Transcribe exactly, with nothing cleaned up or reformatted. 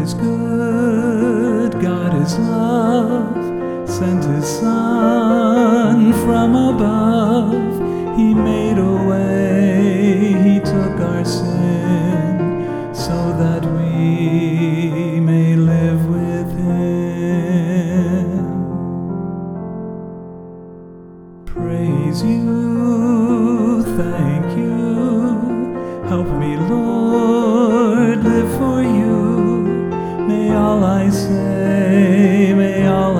is good, God is love, sent His Son from above. He made a way, He took our sin, so that we may live with Him. Praise You, thank You, help me, Lord, live for You. May all I say, may all